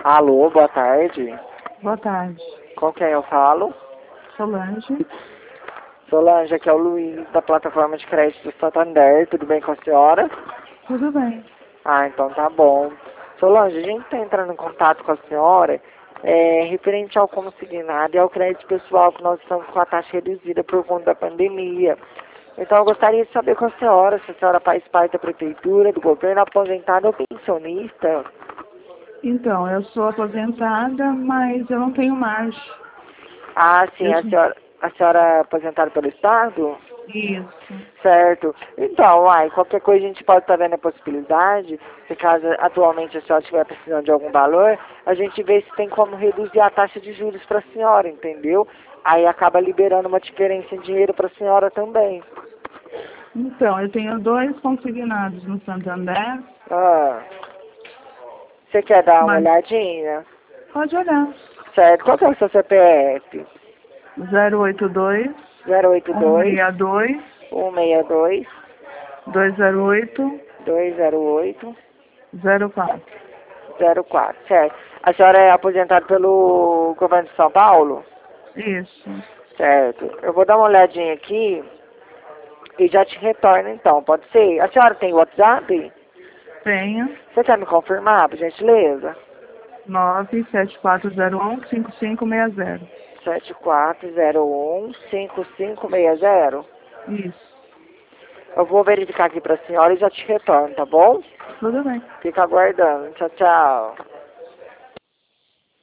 Alô, boa tarde. Boa tarde. Com quem eu falo? Solange. Solange, aqui é o Luiz, da plataforma de crédito do Santander. Tudo bem com a senhora? Tudo bem. Ah, então tá bom. Solange, a gente está entrando em contato com a senhora referente ao consignado e ao crédito pessoal que nós estamos com a taxa reduzida por conta da pandemia. Então eu gostaria de saber com a senhora se a senhora faz parte da prefeitura, do governo, aposentada ou pensionista. Então, eu sou aposentada, mas eu não tenho margem. Ah, sim, Eu... a senhora é aposentada pelo Estado? Isso. Certo. Então, qualquer coisa a gente pode estar vendo a possibilidade, se caso atualmente a senhora estiver precisando de algum valor, a gente vê se tem como reduzir a taxa de juros para a senhora, entendeu? Aí acaba liberando uma diferença em dinheiro para a senhora também. Então, eu tenho 2 consignados no Santander, Ah, você quer dar uma mas olhadinha? pode olhar. Certo. Qual que é o seu CPF? 082 082 162 162 208 208 04. 04, certo. A senhora é aposentada pelo governo de São Paulo? Isso. Certo. Eu vou dar uma olhadinha aqui e já te retorno então, pode ser? A senhora tem WhatsApp? Tenho Você quer me confirmar, por gentileza? 97401 5560. 7401 5560. Isso. Eu vou verificar aqui para a senhora e já te retorno, tá bom? Tudo bem. Fica aguardando. Tchau, tchau.